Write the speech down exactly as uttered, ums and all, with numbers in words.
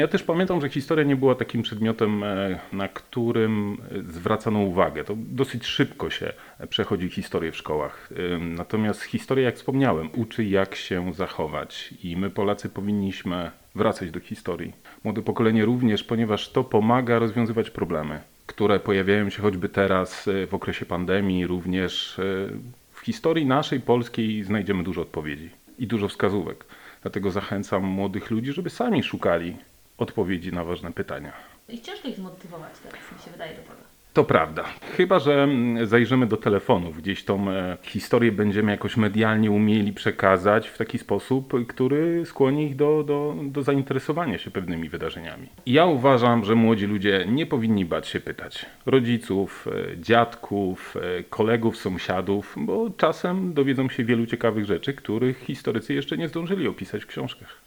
Ja też pamiętam, że historia nie była takim przedmiotem, e, na którym zwracano uwagę. To dosyć szybko się przechodzi historię w szkołach. Ym, Natomiast historia, jak wspomniałem, uczy jak się zachować i my Polacy powinniśmy wracać do historii. Młode pokolenie również, ponieważ to pomaga rozwiązywać problemy, które pojawiają się choćby teraz e, w okresie pandemii. Również e, w historii naszej polskiej znajdziemy dużo odpowiedzi i dużo wskazówek. Dlatego zachęcam młodych ludzi, żeby sami szukali odpowiedzi na ważne pytania. I ciężko ich zmotywować teraz, mi się wydaje do tego. To prawda. Chyba że mm, zajrzymy do telefonów. Gdzieś tą e, historię będziemy jakoś medialnie umieli przekazać w taki sposób, który skłoni ich do, do, do zainteresowania się pewnymi wydarzeniami. I ja uważam, że młodzi ludzie nie powinni bać się pytać rodziców, e, dziadków, e, kolegów, sąsiadów, bo czasem dowiedzą się wielu ciekawych rzeczy, których historycy jeszcze nie zdążyli opisać w książkach.